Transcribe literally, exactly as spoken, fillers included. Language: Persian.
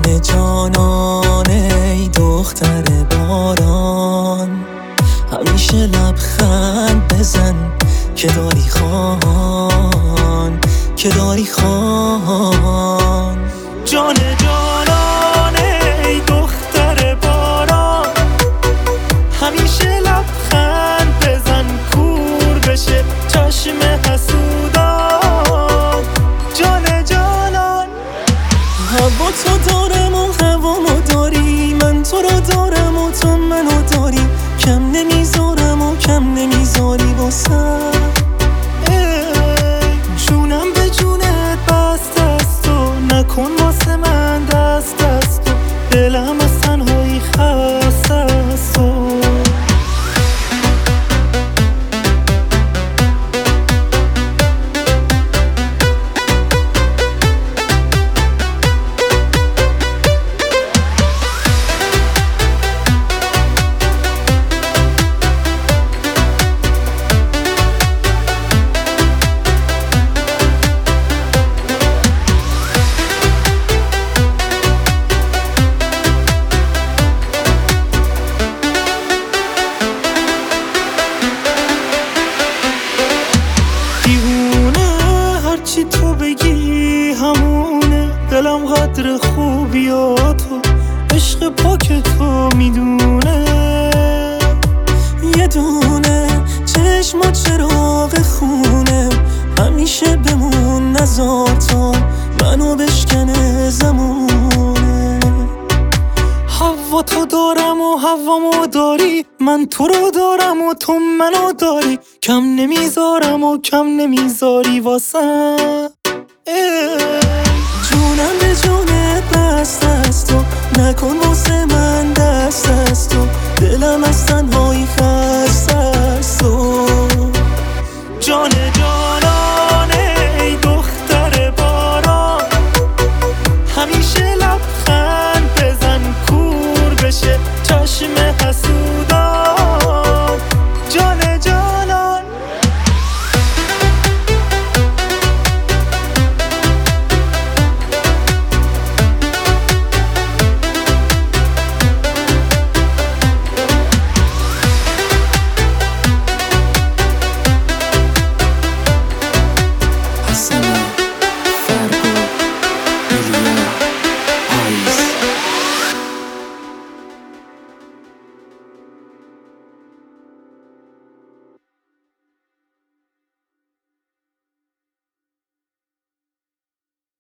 جان جانان ای دختر باران، همیشه لبخند بزن که داری خان، که داری خان. جان جانان ای دختر باران، همیشه لبخند بزن کور بشه چشم حسودان. جان جانان هوا تو دارم و هوامو داری، من تو رو دارم و تو منو داری، کم نمیذارم و کم نمیذاری واسم. جونم به جونت بست است و نکن واسه من دست است و دلم از تنهایی خسته است و چی تو بگی همونه، دلم قدر خوبیاتو عشق پاک تو میدونه. یه دونه چشمات چراغ خونه، همیشه بمون نزار تا منو بشکنه زمونه. هوا تو دارم و هوامو داری، من تو رو دارم و تو منو داری، کم نمیذارم و کم نمیذاری واسم.